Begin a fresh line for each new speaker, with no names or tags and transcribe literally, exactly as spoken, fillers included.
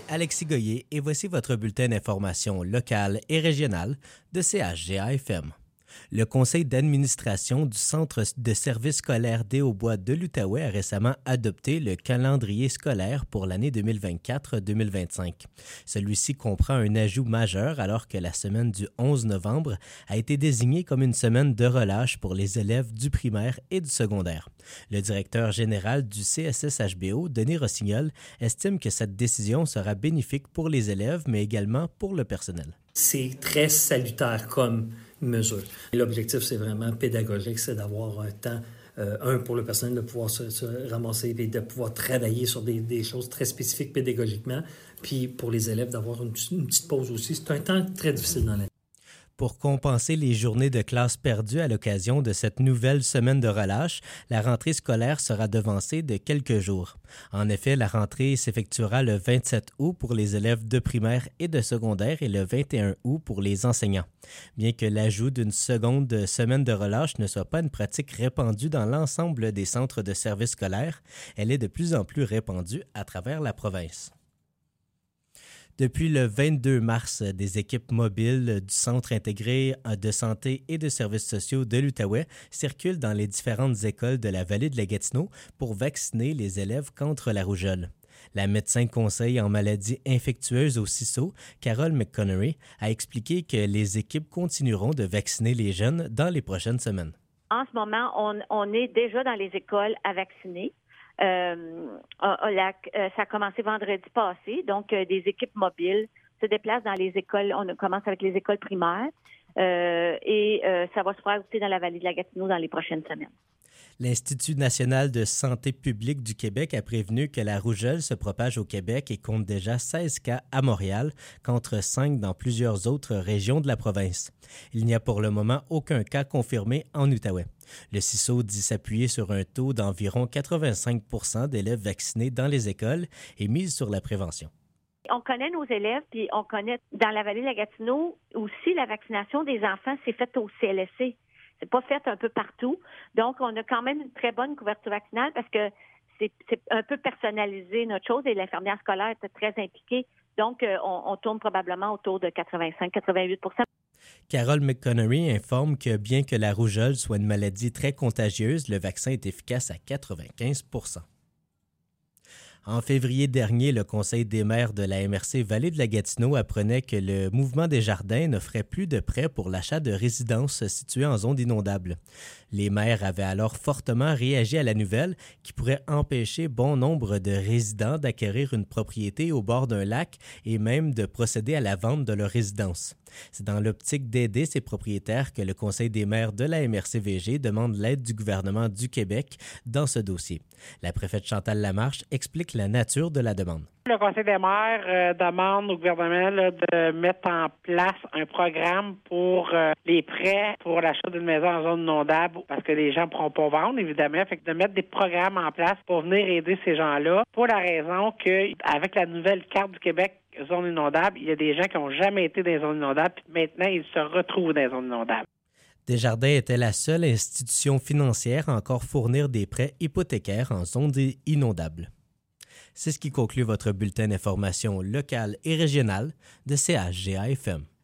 Alexis Goyer et voici votre bulletin d'information locale et régionale de C H G A F M. Le conseil d'administration du Centre de services scolaires des Hauts-Bois de l'Outaouais a récemment adopté le calendrier scolaire pour l'année deux mille vingt-quatre deux mille vingt-cinq. Celui-ci comprend un ajout majeur alors que la semaine du onze novembre a été désignée comme une semaine de relâche pour les élèves du primaire et du secondaire. Le directeur général du C S S H B O, Denis Rossignol, estime que cette décision sera bénéfique pour les élèves, mais également pour le personnel.
C'est très salutaire comme mesure. L'objectif, c'est vraiment pédagogique, c'est d'avoir un temps, euh, un, pour le personnel de pouvoir se, se ramasser et de pouvoir travailler sur des, des choses très spécifiques pédagogiquement, puis pour les élèves d'avoir une, une petite pause aussi. C'est un temps très difficile dans l'année.
Pour compenser les journées de classe perdues à l'occasion de cette nouvelle semaine de relâche, la rentrée scolaire sera devancée de quelques jours. En effet, la rentrée s'effectuera le vingt-sept août pour les élèves de primaire et de secondaire et le vingt et un août pour les enseignants. Bien que l'ajout d'une seconde semaine de relâche ne soit pas une pratique répandue dans l'ensemble des centres de services scolaires, elle est de plus en plus répandue à travers la province. Depuis le vingt-deux mars, des équipes mobiles du Centre intégré de santé et de services sociaux de l'Outaouais circulent dans les différentes écoles de la vallée de la Gatineau pour vacciner les élèves contre la rougeole. La médecin conseil en maladies infectieuses au C I S O, Carole McConnery, a expliqué que les équipes continueront de vacciner les jeunes dans les prochaines semaines.
En ce moment, on, on est déjà dans les écoles à vacciner. Euh, la, euh, ça a commencé vendredi passé, donc euh, des équipes mobiles se déplacent dans les écoles. On commence avec les écoles primaires euh, et euh, ça va se faire aussi dans la vallée de la Gatineau dans les prochaines semaines.
L'Institut national de santé publique du Québec a prévenu que la rougeole se propage au Québec et compte déjà seize cas à Montréal, contre cinq dans plusieurs autres régions de la province. Il n'y a pour le moment aucun cas confirmé en Outaouais. Le C I S O dit s'appuyer sur un taux d'environ quatre-vingt-cinq pour cent d'élèves vaccinés dans les écoles et mise sur la prévention.
On connaît nos élèves, puis on connaît dans la vallée de la Gatineau aussi la vaccination des enfants, c'est faite au C L S C. C'est pas fait un peu partout. Donc, on a quand même une très bonne couverture vaccinale parce que c'est, c'est un peu personnalisé notre chose et l'infirmière scolaire était très impliquée. Donc, euh, on, on tourne probablement autour de quatre-vingt-cinq à quatre-vingt-huit pour cent.
Carole McConnery informe que bien que la rougeole soit une maladie très contagieuse, le vaccin est efficace à quatre-vingt-quinze pour cent. En février dernier, le Conseil des maires de la M R C Vallée de la Gatineau apprenait que le Mouvement des Jardins n'offrait plus de prêts pour l'achat de résidences situées en zone inondable. Les maires avaient alors fortement réagi à la nouvelle qui pourrait empêcher bon nombre de résidents d'acquérir une propriété au bord d'un lac et même de procéder à la vente de leur résidence. C'est dans l'optique d'aider ces propriétaires que le Conseil des maires de la M R C V G demande l'aide du gouvernement du Québec dans ce dossier. La préfète Chantal Lamarche explique la nature de la demande.
Le Conseil des maires euh, demande au gouvernement là, de mettre en place un programme pour euh, les prêts pour l'achat d'une maison en zone inondable parce que les gens ne pourront pas vendre, évidemment. Fait que de mettre des programmes en place pour venir aider ces gens-là pour la raison qu'avec la nouvelle carte du Québec zone inondable, il y a des gens qui n'ont jamais été dans les zones inondables, puis maintenant, ils se retrouvent dans les zones inondables.
Desjardins était la seule institution financière à encore fournir des prêts hypothécaires en zone inondable. C'est ce qui conclut votre bulletin d'information locale et régionale de C H G A F M.